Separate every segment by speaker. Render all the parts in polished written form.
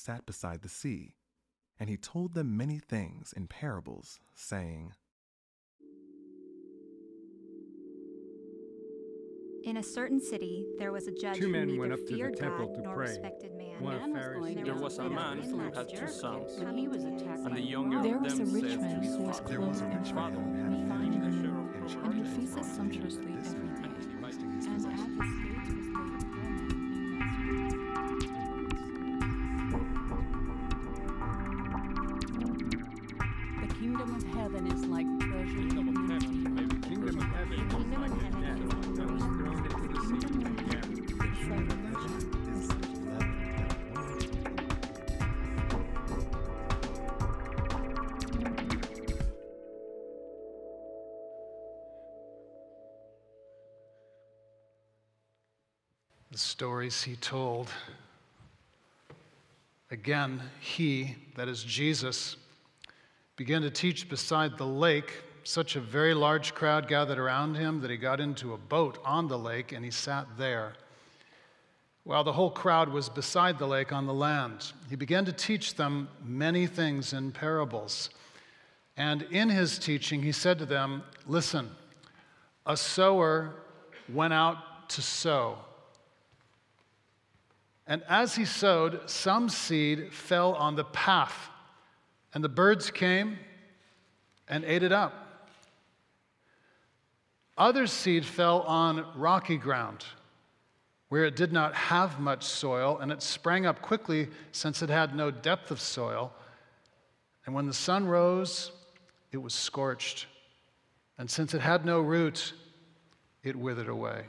Speaker 1: sat beside the sea, and he told them many things in parables, saying,
Speaker 2: In a certain city, there was a judge
Speaker 3: Two
Speaker 2: who
Speaker 3: men
Speaker 2: neither
Speaker 3: went up to the
Speaker 2: feared
Speaker 3: temple
Speaker 2: God
Speaker 3: to
Speaker 2: nor
Speaker 3: pray.
Speaker 2: respected man.
Speaker 3: One a
Speaker 4: man was
Speaker 3: Pharisee.
Speaker 4: going
Speaker 5: There
Speaker 4: to
Speaker 5: was a
Speaker 4: widow
Speaker 5: man
Speaker 4: in
Speaker 5: who
Speaker 4: that
Speaker 5: had two
Speaker 4: Jericho,
Speaker 5: sons,
Speaker 4: and he was attacked
Speaker 5: and
Speaker 4: by
Speaker 5: the younger
Speaker 4: robbers.
Speaker 6: There
Speaker 5: of
Speaker 6: was
Speaker 5: them
Speaker 6: a rich
Speaker 5: said to
Speaker 6: man
Speaker 5: his
Speaker 6: who was
Speaker 5: father,
Speaker 1: There was a
Speaker 6: clothed
Speaker 1: rich
Speaker 6: in
Speaker 1: man
Speaker 6: purple
Speaker 1: who had
Speaker 6: and fine
Speaker 1: fine
Speaker 6: linen,
Speaker 1: linen, and
Speaker 6: and he
Speaker 1: charged his
Speaker 6: feasted
Speaker 1: father
Speaker 6: sumptuously
Speaker 1: this
Speaker 6: every
Speaker 1: man
Speaker 6: day.
Speaker 1: was wasting his
Speaker 6: And at
Speaker 1: possessions.
Speaker 6: his gates was laid a poor man named Lazarus. The kingdom of heaven is like treasure hidden in a field.
Speaker 3: The kingdom of heaven is like a net that was thrown into the sea.
Speaker 6: It's like a merchant.
Speaker 1: Is led that wonderful.
Speaker 7: The stories he told. Again, he, that is Jesus, began to teach beside the lake. Such a very large crowd gathered around him that he got into a boat on the lake and he sat there. While the whole crowd was beside the lake on the land, he began to teach them many things in parables. And in his teaching, he said to them, "Listen, a sower went out to sow. And as he sowed, some seed fell on the path, and the birds came and ate it up. Other seed fell on rocky ground, where it did not have much soil, and it sprang up quickly since it had no depth of soil. And when the sun rose, it was scorched, and since it had no root, it withered away.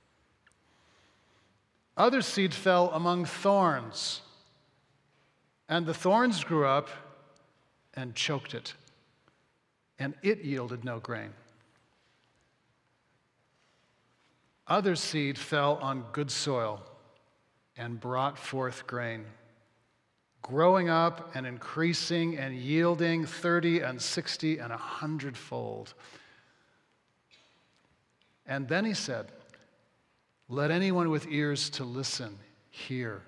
Speaker 7: Other seed fell among thorns, and the thorns grew up and choked it, and it yielded no grain. Other seed fell on good soil and brought forth grain, growing up and increasing and yielding 30 and 60 and 100-fold. And then he said, let anyone with ears to listen hear.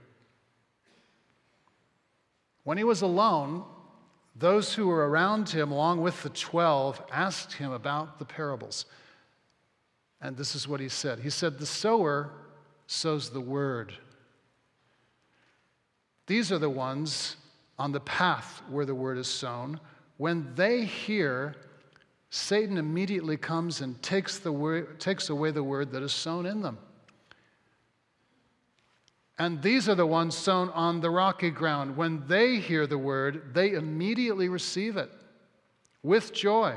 Speaker 7: When he was alone, those who were around him, along with the 12, asked him about the parables. And this is what he said. He said, the sower sows the word. These are the ones on the path where the word is sown. When they hear, Satan immediately comes and takes away the word that is sown in them. And these are the ones sown on the rocky ground. When they hear the word, they immediately receive it with joy.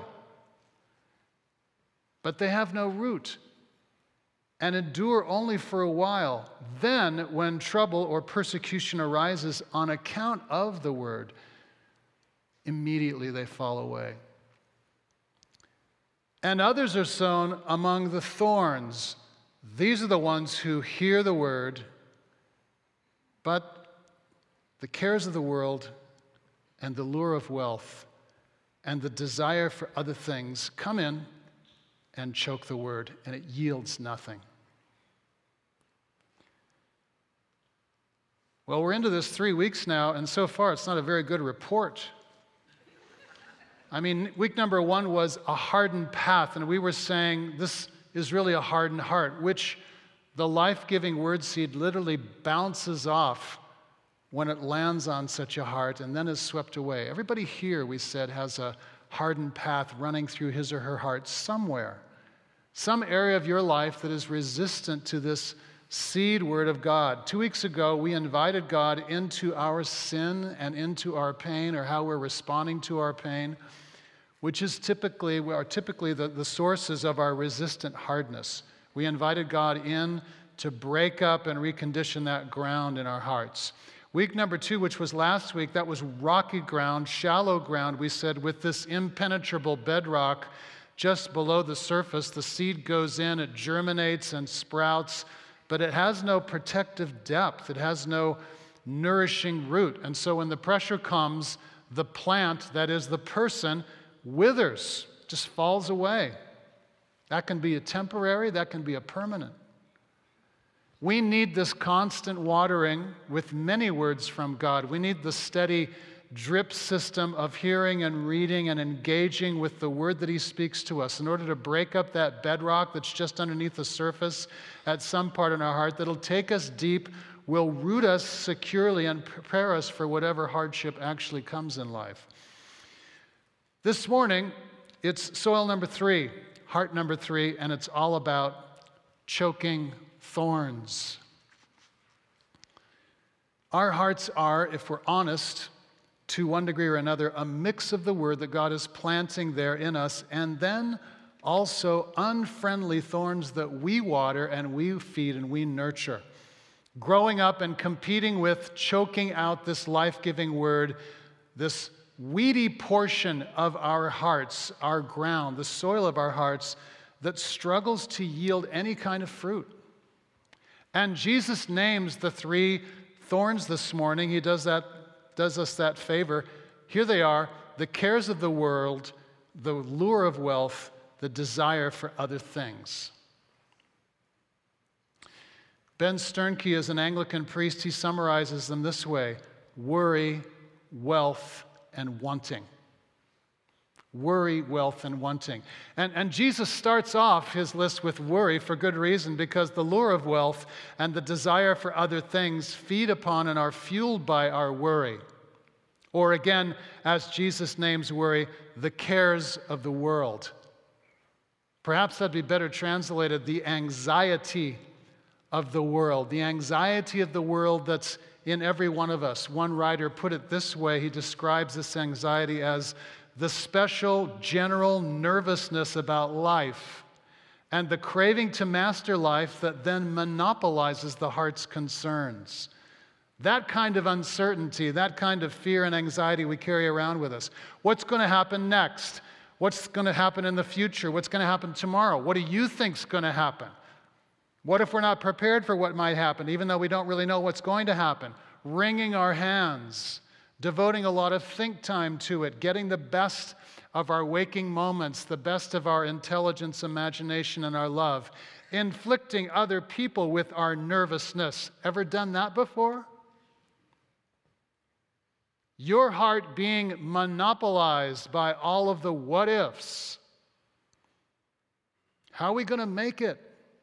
Speaker 7: But they have no root and endure only for a while. Then, when trouble or persecution arises on account of the word, immediately they fall away. And others are sown among the thorns. These are the ones who hear the word, but the cares of the world and the lure of wealth and the desire for other things come in and choke the word, and it yields nothing. Well, we're into this 3 weeks now, and so far it's not a very good report. I mean, week number 1 was a hardened path, and we were saying this is really a hardened heart, which the life-giving word seed literally bounces off when it lands on such a heart and then is swept away. Everybody here, we said, has a hardened path running through his or her heart somewhere. Some area of your life that is resistant to this seed word of God. 2 weeks ago, we invited God into our sin and into our pain, or how we're responding to our pain, which is typically the sources of our resistant hardness. We invited God in to break up and recondition that ground in our hearts. Week number 2, which was last week, that was rocky ground, shallow ground, we said, with this impenetrable bedrock just below the surface. The seed goes in, it germinates and sprouts, but it has no protective depth. It has no nourishing root. And so when the pressure comes, the plant, that is the person, withers, just falls away. That can be a temporary, that can be a permanent. We need this constant watering with many words from God. We need the steady drip system of hearing and reading and engaging with the word that he speaks to us in order to break up that bedrock that's just underneath the surface at some part in our heart that'll take us deep, will root us securely, and prepare us for whatever hardship actually comes in life. This morning, it's soil number 3, heart number 3, and it's all about choking thorns. Our hearts are, if we're honest, to one degree or another, a mix of the word that God is planting there in us, and then also unfriendly thorns that we water and we feed and we nurture. Growing up and competing with, choking out this life-giving word, this weedy portion of our hearts, our ground, the soil of our hearts that struggles to yield any kind of fruit. And Jesus names the 3 thorns this morning. He does us that favor. Here they are: the cares of the world, the lure of wealth, the desire for other things. Ben Sternke is an Anglican priest. He summarizes them this way: worry, wealth, and wanting. Worry, wealth, and wanting. And Jesus starts off his list with worry for good reason, because the lure of wealth and the desire for other things feed upon and are fueled by our worry. Or again, as Jesus names worry, the cares of the world. Perhaps that'd be better translated, the anxiety of the world. The anxiety of the world that's in every one of us. One writer put it this way. He describes this anxiety as the special general nervousness about life and the craving to master life that then monopolizes the heart's concerns. That kind of uncertainty, that kind of fear and anxiety we carry around with us. What's going to happen next? What's going to happen in the future? What's going to happen tomorrow? What do you think's going to happen? What if we're not prepared for what might happen, even though we don't really know what's going to happen? Wringing our hands, devoting a lot of think time to it, getting the best of our waking moments, the best of our intelligence, imagination, and our love, inflicting other people with our nervousness. Ever done that before? Your heart being monopolized by all of the what ifs. How are we going to make it?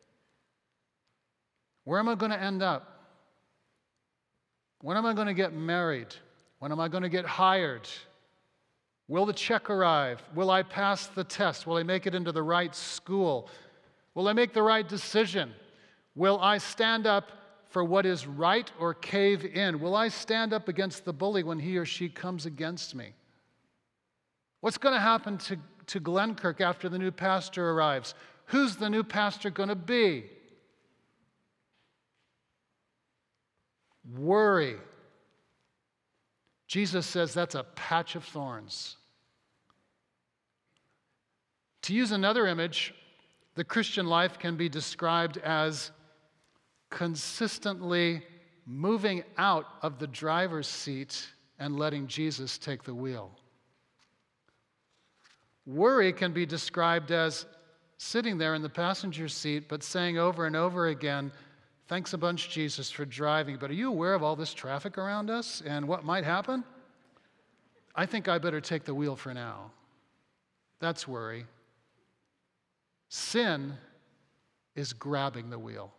Speaker 7: Where am I going to end up? When am I going to get married? When am I going to get hired? Will the check arrive? Will I pass the test? Will I make it into the right school? Will I make the right decision? Will I stand up for what is right or cave in? Will I stand up against the bully when he or she comes against me? What's going to happen to Glenkirk after the new pastor arrives? Who's the new pastor going to be? Worry. Jesus says that's a patch of thorns. To use another image, the Christian life can be described as consistently moving out of the driver's seat and letting Jesus take the wheel. Worry can be described as sitting there in the passenger seat, but saying over and over again, "Thanks a bunch, Jesus, for driving, but are you aware of all this traffic around us and what might happen? I think I better take the wheel for now." That's worry. Sin is grabbing the wheel.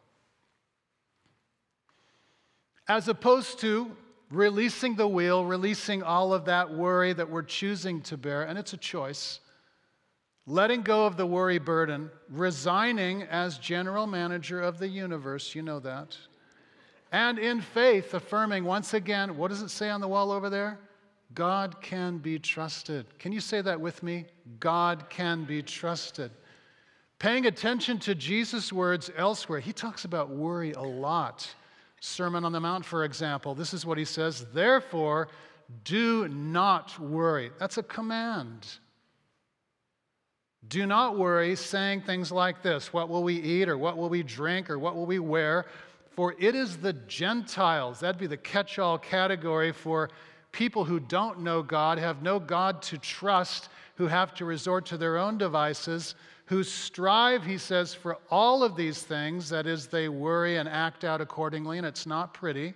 Speaker 7: As opposed to releasing the wheel, releasing all of that worry that we're choosing to bear, and it's a choice, letting go of the worry burden, resigning as general manager of the universe, you know that, and in faith affirming once again, what does it say on the wall over there? God can be trusted. Can you say that with me? God can be trusted. Paying attention to Jesus' words elsewhere. He talks about worry a lot. Sermon on the Mount, for example. This is what he says: "Therefore, do not worry." That's a command. Do not worry, saying things like this: "What will we eat, or what will we drink, or what will we wear? For it is the Gentiles," that'd be the catch-all category for people who don't know God, have no God to trust, who have to resort to their own devices, who strive, he says, for all of these things. That is, they worry and act out accordingly, and it's not pretty.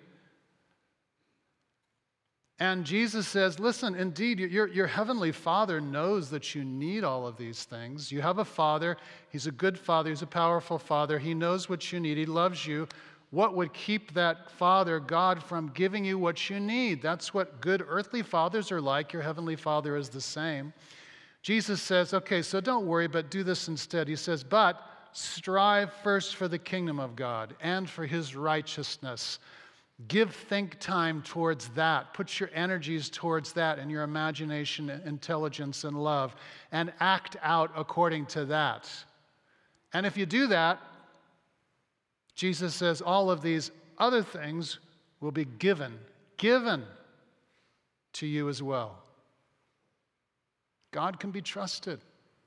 Speaker 7: And Jesus says, listen, indeed, your heavenly Father knows that you need all of these things. You have a Father. He's a good Father. He's a powerful Father. He knows what you need. He loves you. What would keep that Father, God, from giving you what you need? That's what good earthly fathers are like. Your heavenly Father is the same. Jesus says, okay, so don't worry, but do this instead. He says, but strive first for the kingdom of God and for his righteousness. Give think time towards that. Put your energies towards that and your imagination, intelligence, and love, and act out according to that. And if you do that, Jesus says all of these other things will be given to you as well. God can be trusted.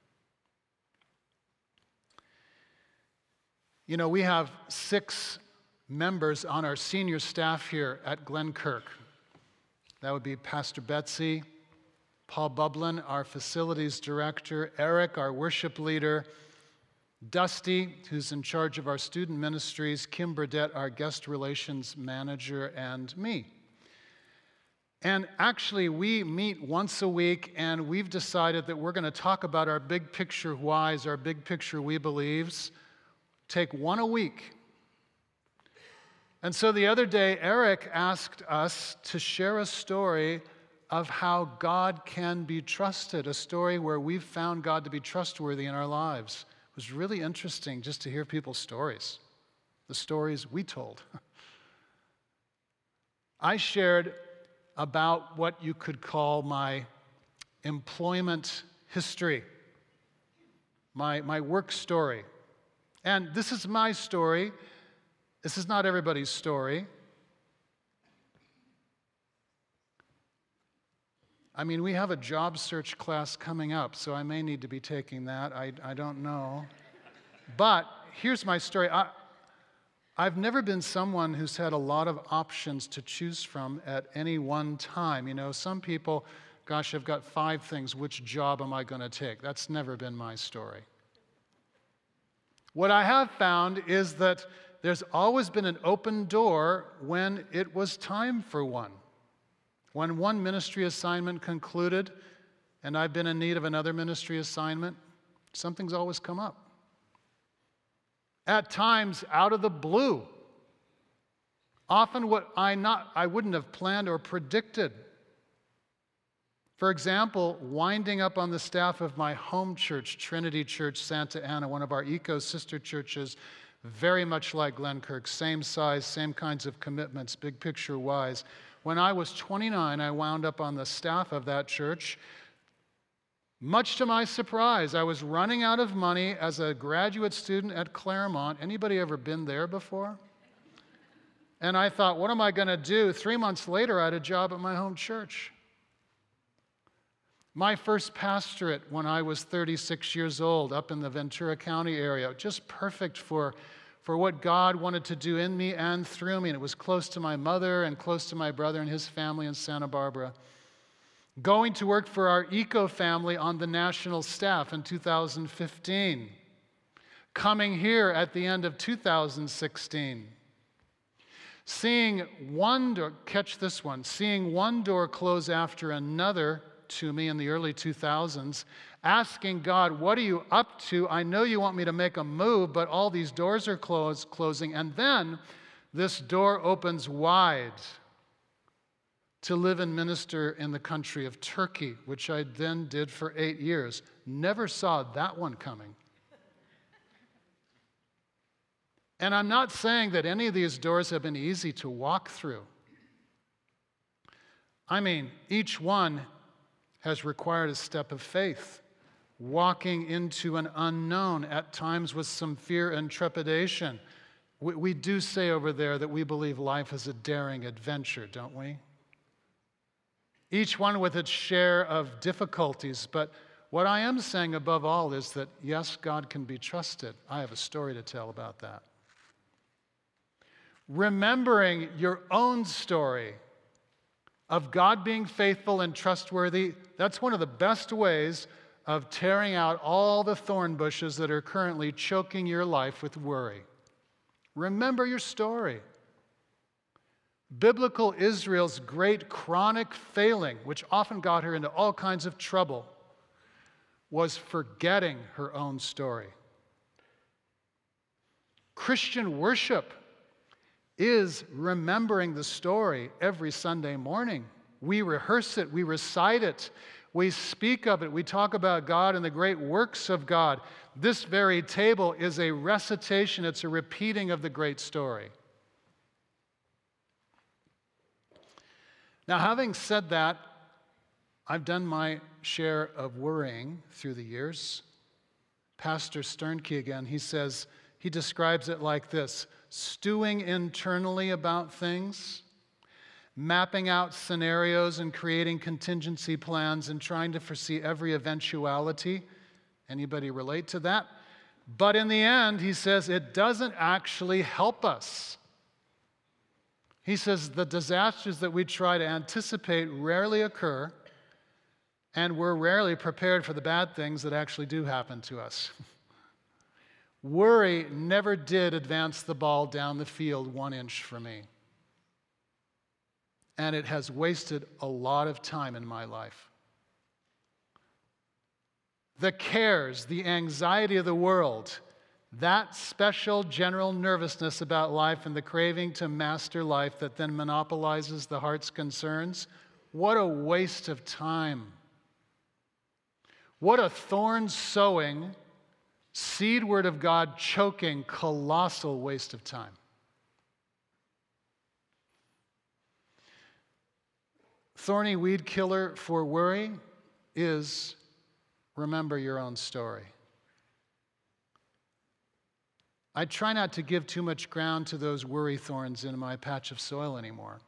Speaker 7: You know, we have 6 members on our senior staff here at Glenkirk. That would be Pastor Betsy, Paul Bublin, our facilities director, Eric, our worship leader, Dusty, who's in charge of our student ministries, Kim Burdett, our guest relations manager, and me. And actually, we meet once a week, and we've decided that we're going to talk about our big picture whys, our big picture we believes. Take one a week. And so the other day, Eric asked us to share a story of how God can be trusted, a story where we've found God to be trustworthy in our lives. It was really interesting just to hear people's stories, the stories we told. I shared about what you could call my employment history, my work story. And this is my story. This is not everybody's story. I mean, we have a job search class coming up, so I may need to be taking that. I don't know. But here's my story. I've never been someone who's had a lot of options to choose from at any one time. You know, some people, gosh, I've got 5 things. Which job am I going to take? That's never been my story. What I have found is that there's always been an open door when it was time for one. When one ministry assignment concluded and I've been in need of another ministry assignment, something's always come up. At times, out of the blue. Often what I wouldn't have planned or predicted. For example, winding up on the staff of my home church, Trinity Church Santa Ana, one of our eco sister churches, very much like Glenkirk, same size, same kinds of commitments, big picture wise. When I was 29, I wound up on the staff of that church. Much to my surprise, I was running out of money as a graduate student at Claremont. Anybody ever been there before? And I thought, what am I going to do? 3 months later, I had a job at my home church. My first pastorate when I was 36 years old up in the Ventura County area, just perfect for what God wanted to do in me and through me. And it was close to my mother and close to my brother and his family in Santa Barbara. Going to work for our eco family on the national staff in 2015. Coming here at the end of 2016. Seeing one door, catch this one, seeing one door close after another to me in the early 2000s, asking God, what are you up to? I know you want me to make a move, but all these doors are closing. And then this door opens wide to live and minister in the country of Turkey, which I then did for 8 years. Never saw that one coming. And I'm not saying that any of these doors have been easy to walk through. I mean, each one has required a step of faith, walking into an unknown, at times with some fear and trepidation. We do say over there that we believe life is a daring adventure, don't we? Each one with its share of difficulties, but what I am saying above all is that, yes, God can be trusted. I have a story to tell about that. Remembering your own story of God being faithful and trustworthy, that's one of the best ways of tearing out all the thorn bushes that are currently choking your life with worry. Remember your story. Biblical Israel's great chronic failing, which often got her into all kinds of trouble, was forgetting her own story. Christian worship is remembering the story every Sunday morning. We rehearse it, we recite it, we speak of it, we talk about God and the great works of God. This very table is a recitation, it's a repeating of the great story. Now, having said that, I've done my share of worrying through the years. Pastor Sternke again, he describes it like this: stewing internally about things, mapping out scenarios and creating contingency plans and trying to foresee every eventuality. Anybody relate to that? But in the end, he says, it doesn't actually help us. He says the disasters that we try to anticipate rarely occur, and we're rarely prepared for the bad things that actually do happen to us. Worry never did advance the ball down the field 1 inch for me. And it has wasted a lot of time in my life. The cares, the anxiety of the world, that special general nervousness about life and the craving to master life that then monopolizes the heart's concerns, what a waste of time. What a thorn sowing, seed word of God choking, colossal waste of time. Thorny weed killer for worry is remember your own story. I try not to give too much ground to those worry thorns in my patch of soil anymore.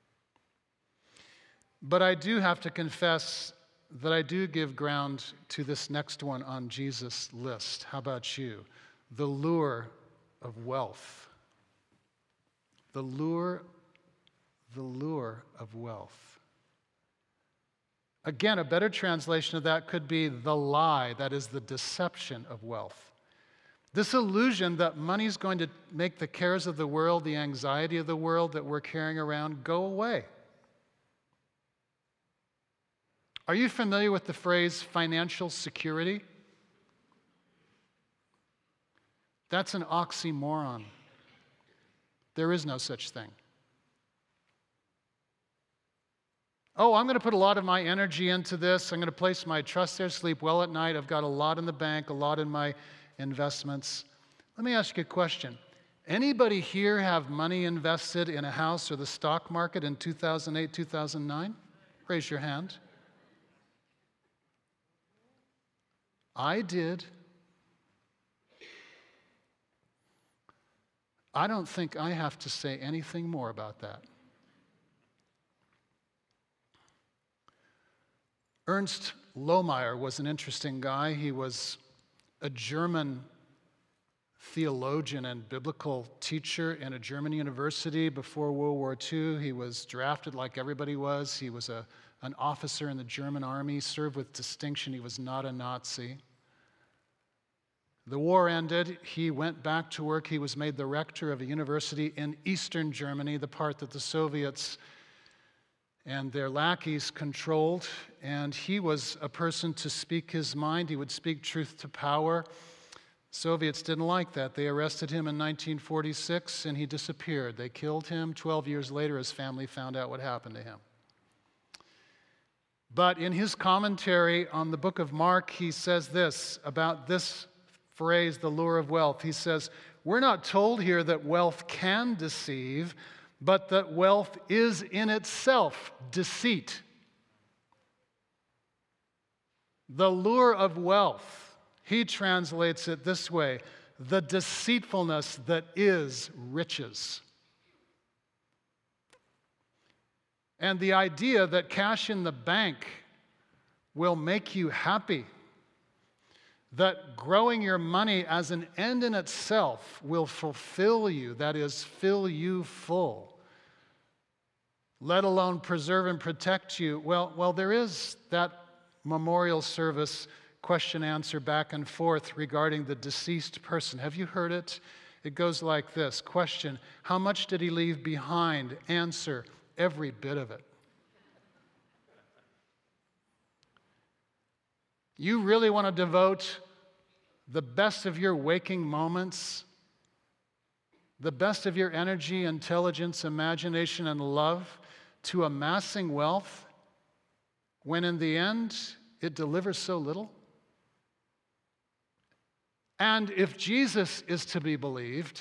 Speaker 7: But I do have to confess that I do give ground to this next one on Jesus' list. How about you? The lure of wealth. The lure of wealth. Again, a better translation of that could be the lie, that is the deception of wealth. This illusion that money's going to make the cares of the world, the anxiety of the world that we're carrying around, go away. Are you familiar with the phrase financial security? That's an oxymoron. There is no such thing. Oh, I'm going to put a lot of my energy into this. I'm going to place my trust there, sleep well at night. I've got a lot in the bank, a lot in my investments. Let me ask you a question. Anybody here have money invested in a house or the stock market in 2008, 2009? Raise your hand. I did. I don't think I have to say anything more about that. Ernst Lohmeyer was an interesting guy. He was a German theologian and biblical teacher in a German university before World War II. He was drafted like everybody was. He was an officer in the German army, served with distinction. He was not a Nazi. The war ended. He went back to work. He was made the rector of a university in Eastern Germany, the part that the Soviets and their lackeys controlled, and he was a person to speak his mind. He would speak truth to power. Soviets didn't like that. They arrested him in 1946, and he disappeared. They killed him. 12 years later, his family found out what happened to him. But in his commentary on the book of Mark, he says this about this phrase, the lure of wealth. He says, we're not told here that wealth can deceive, but that wealth is in itself deceit. The lure of wealth, he translates it this way, the deceitfulness that is riches. And the idea that cash in the bank will make you happy, that growing your money as an end in itself will fulfill you, that is, fill you full, let alone preserve and protect you. Well, there is that memorial service question answer back and forth regarding the deceased person. Have you heard it? It goes like this. Question, how much did he leave behind? Answer, every bit of it. You really want to devote the best of your waking moments, the best of your energy, intelligence, imagination, and love to amassing wealth when in the end it delivers so little? And if Jesus is to be believed,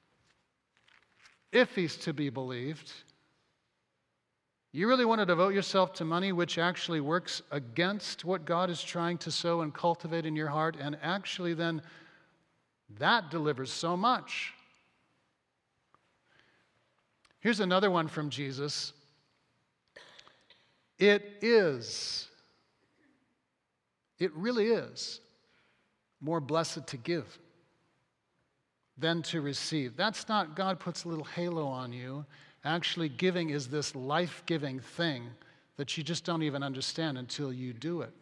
Speaker 7: if he's to be believed, you really want to devote yourself to money which actually works against what God is trying to sow and cultivate in your heart, and actually then that delivers so much. Here's another one from Jesus. It really is more blessed to give than to receive. That's not God puts a little halo on you. Actually, giving is this life-giving thing that you just don't even understand until you do it.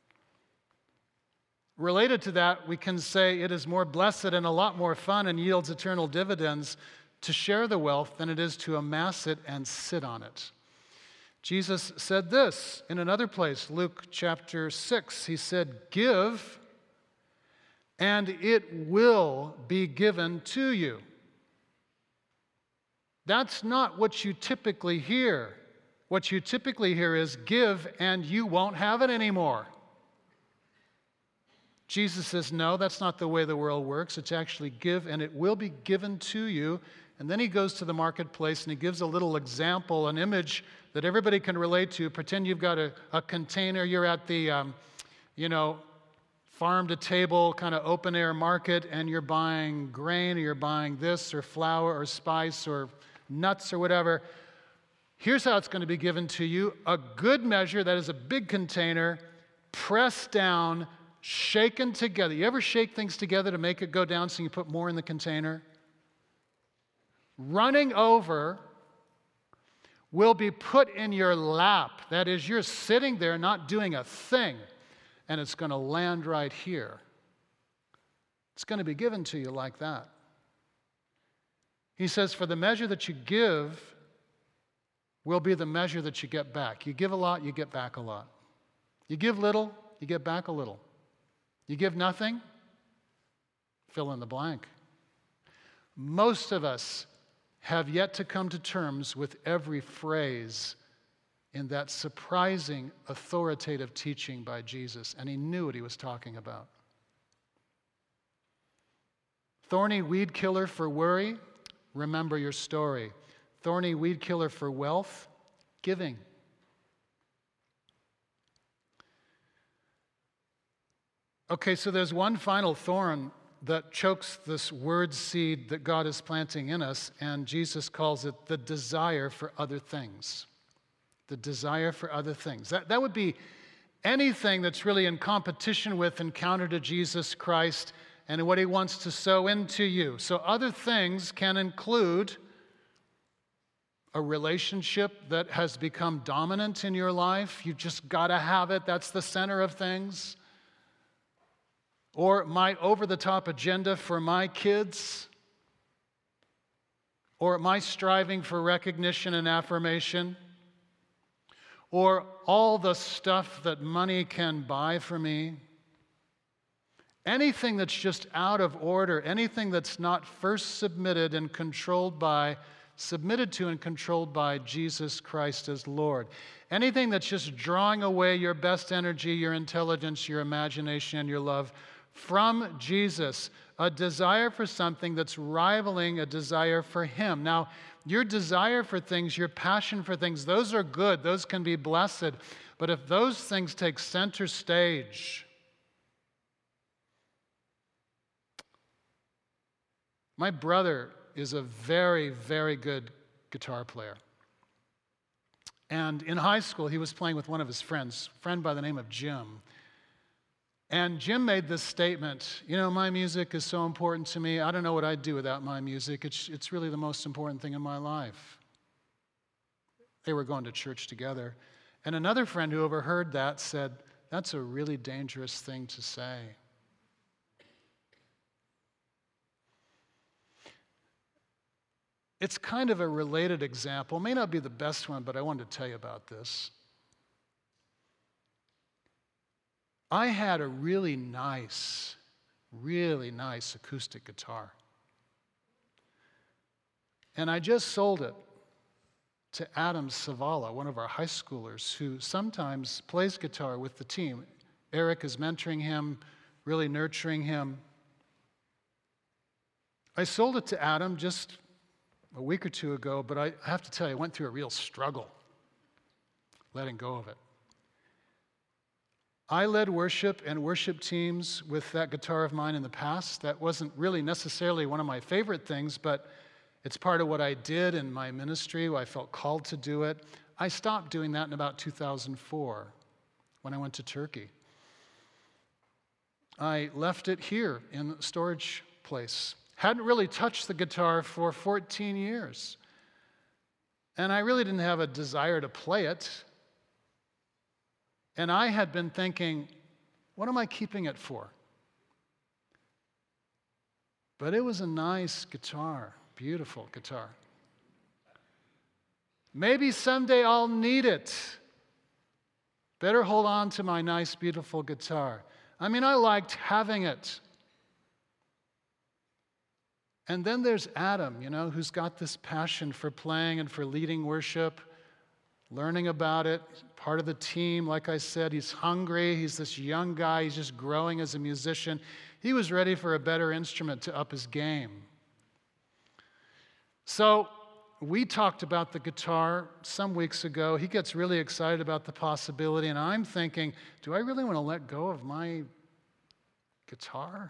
Speaker 7: Related to that, we can say it is more blessed and a lot more fun and yields eternal dividends to share the wealth than it is to amass it and sit on it. Jesus said this in another place, Luke chapter 6. He said, "Give, and it will be given to you." That's not what you typically hear. What you typically hear is, give and you won't have it anymore. Jesus says, no, that's not the way the world works. It's actually give and it will be given to you. And then he goes to the marketplace and he gives a little example, an image that everybody can relate to. Pretend you've got a container. You're at the, farm to table kind of open air market, and you're buying grain, or you're buying this or flour or spice or nuts or whatever. Here's how it's going to be given to you. A good measure, that is a big container, pressed down, shaken together. You ever shake things together to make it go down so you put more in the container? Running over will be put in your lap. That is, you're sitting there not doing a thing, and it's going to land right here. It's going to be given to you like that. He says, for the measure that you give will be the measure that you get back. You give a lot, you get back a lot. You give little, you get back a little. You give nothing, fill in the blank. Most of us have yet to come to terms with every phrase in that surprising, authoritative teaching by Jesus, and he knew what he was talking about. Thorny weed killer for worry, remember your story. Thorny weed killer for wealth, giving. Okay, so there's one final thorn that chokes this word seed that God is planting in us, and Jesus calls it the desire for other things. The desire for other things. That would be anything that's really in competition with and counter to Jesus Christ and what he wants to sow into you. So other things can include a relationship that has become dominant in your life. You've just got to have it. That's the center of things. Or my over-the-top agenda for my kids. Or my striving for recognition and affirmation. Or all the stuff that money can buy for me. Anything that's just out of order, anything that's not first submitted to and controlled by Jesus Christ as Lord. Anything that's just drawing away your best energy, your intelligence, your imagination, and your love from Jesus. A desire for something that's rivaling a desire for him. Now, your desire for things, your passion for things, those are good. Those can be blessed. But if those things take center stage, my brother is a very, very good guitar player. And in high school, he was playing with one of his friends, a friend by the name of Jim. And Jim made this statement, my music is so important to me. I don't know what I'd do without my music. It's really the most important thing in my life. They were going to church together. And another friend who overheard that said, That's a really dangerous thing to say. It's kind of a related example. It may not be the best one, but I wanted to tell you about this. I had a really nice acoustic guitar. And I just sold it to Adam Savala, one of our high schoolers, who sometimes plays guitar with the team. Eric is mentoring him, really nurturing him. I sold it to Adam just a week or two ago, but I have to tell you, I went through a real struggle letting go of it. I led worship and worship teams with that guitar of mine in the past. That wasn't really necessarily one of my favorite things, but it's part of what I did in my ministry. I felt called to do it. I stopped doing that in about 2004 when I went to Turkey. I left it here in the storage place. Hadn't really touched the guitar for 14 years. And I really didn't have a desire to play it. And I had been thinking, what am I keeping it for? But it was a nice guitar, beautiful guitar. Maybe someday I'll need it. Better hold on to my nice, beautiful guitar. I mean, I liked having it. And then there's Adam, who's got this passion for playing and for leading worship, learning about it, part of the team. Like I said, he's hungry. He's this young guy. He's just growing as a musician. He was ready for a better instrument to up his game. So we talked about the guitar some weeks ago. He gets really excited about the possibility, and I'm thinking, do I really want to let go of my guitar?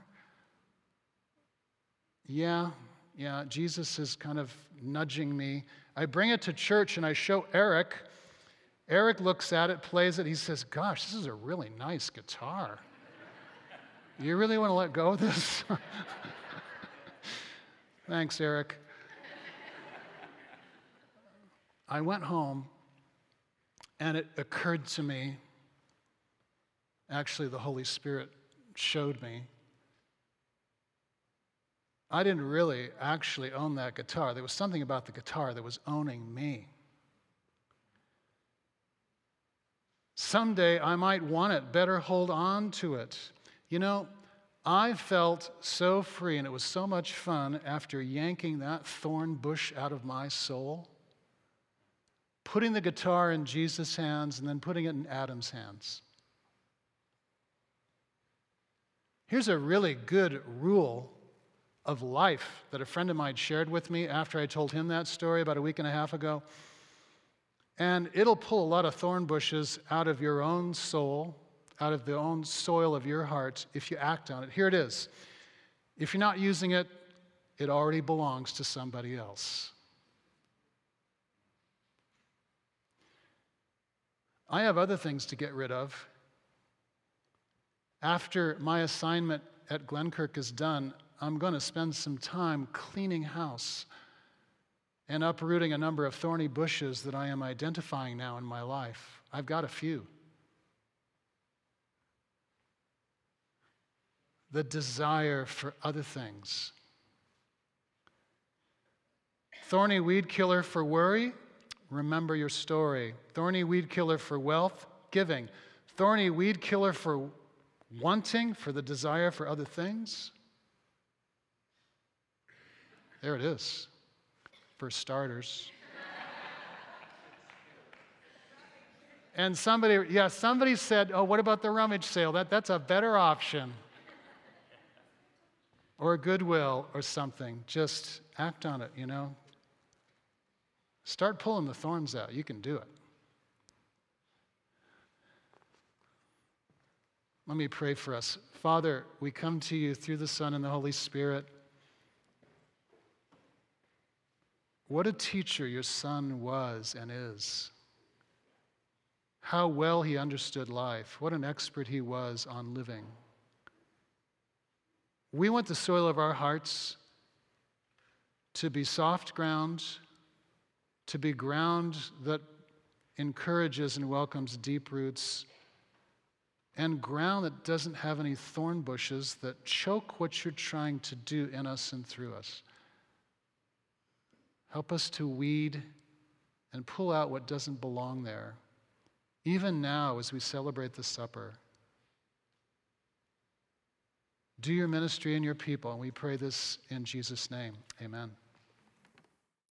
Speaker 7: Yeah, Jesus is kind of nudging me. I bring it to church and I show Eric. Eric looks at it, plays it. He says, gosh, this is a really nice guitar. You really want to let go of this? Thanks, Eric. I went home and it occurred to me, actually the Holy Spirit showed me, I didn't really actually own that guitar. There was something about the guitar that was owning me. Someday I might want it. Better hold on to it. I felt so free, and it was so much fun after yanking that thorn bush out of my soul, putting the guitar in Jesus' hands and then putting it in Adam's hands. Here's a really good rule of life that a friend of mine shared with me after I told him that story about a week and a half ago. And it'll pull a lot of thorn bushes out of your own soul, out of the own soil of your heart if you act on it. Here it is. If you're not using it, it already belongs to somebody else. I have other things to get rid of. After my assignment at Glenkirk is done, I'm going to spend some time cleaning house and uprooting a number of thorny bushes that I am identifying now in my life. I've got a few. The desire for other things. Thorny weed killer for worry, remember your story. Thorny weed killer for wealth, giving. Thorny weed killer for wanting, for the desire for other things. There it is, for starters. And somebody said, oh, what about the rummage sale? That's a better option. Or Goodwill or something. Just act on it, Start pulling the thorns out. You can do it. Let me pray for us. Father, we come to you through the Son and the Holy Spirit. What a teacher your Son was and is. How well he understood life. What an expert he was on living. We want the soil of our hearts to be soft ground, to be ground that encourages and welcomes deep roots. and ground that doesn't have any thorn bushes that choke what you're trying to do in us and through us. Help us to weed and pull out what doesn't belong there, even now as we celebrate the supper. Do your ministry in your people, and we pray this in Jesus' name. Amen.